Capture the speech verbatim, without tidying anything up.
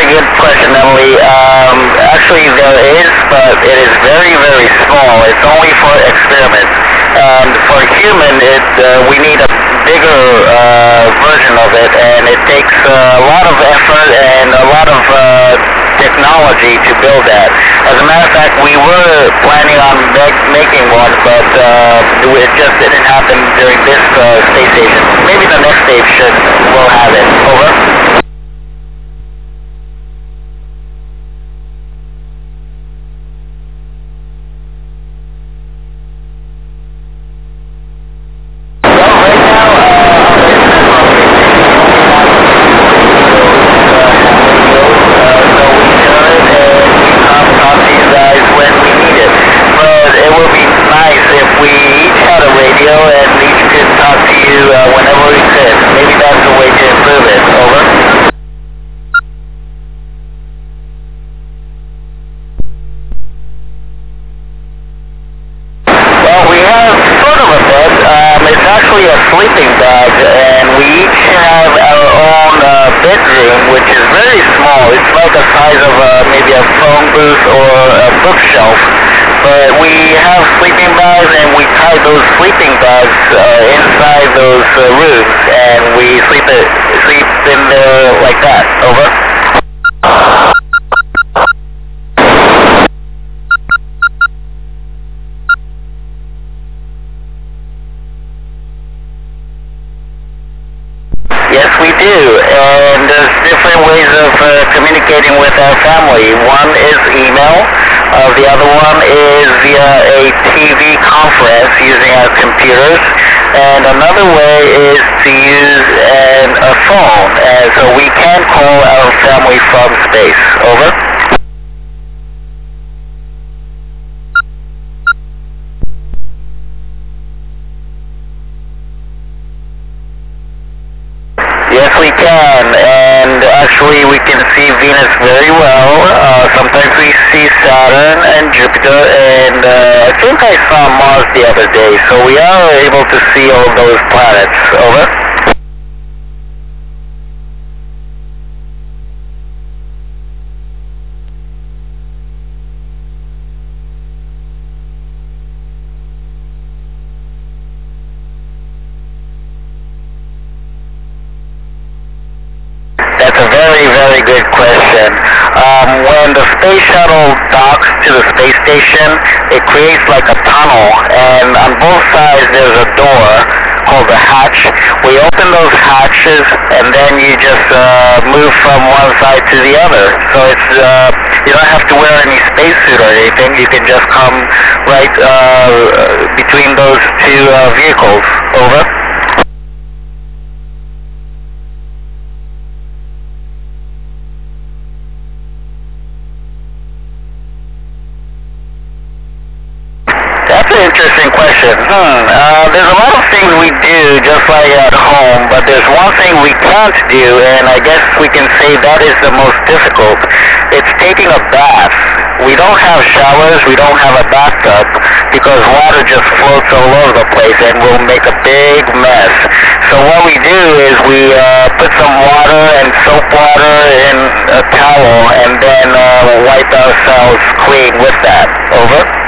good question, Emily. Um, actually, there is, but it is very, very small. It's only for experiments. And for human, it uh, we need a bigger uh, version of it, and it takes uh, a lot of effort and a lot of uh, technology to build that. As a matter of fact, we were planning on make, making one, but uh, it just didn't happen during this uh, space station. Maybe the next station will have it. Over. Sleeping bag, and we each have our own uh, bedroom, which is very small. It's like the size of uh, maybe a phone booth or a bookshelf. But we have sleeping bags, and we tie those sleeping bags uh, inside those uh, rooms, and we sleep it, sleep in there like that. Over. Yes, we do, and there's different ways of uh, communicating with our family. One is email, uh, the other one is via a T V conference using our computers, and another way is to use an, a phone, and so we can call our family from space. Over. Yes, we can, and actually we can see Venus very well. Uh, sometimes we see Saturn and Jupiter, and uh, I think I saw Mars the other day, so we are able to see all those planets. Over. That's a very, very good question. Um, when the space shuttle docks to the space station, it creates like a tunnel, and on both sides there's a door called the hatch. We open those hatches, and then you just uh, move from one side to the other. So it's uh, you don't have to wear any spacesuit or anything. You can just come right uh, between those two uh, vehicles. Over. That's an interesting question. Hmm. Uh, there's a lot of things we do just like at home, but there's one thing we can't do, and I guess we can say that is the most difficult. It's taking a bath. We don't have showers, we don't have a bathtub, because water just floats all over the place and will make a big mess. So what we do is we uh, put some water and soap water in a towel, and then uh, wipe ourselves clean with that. Over.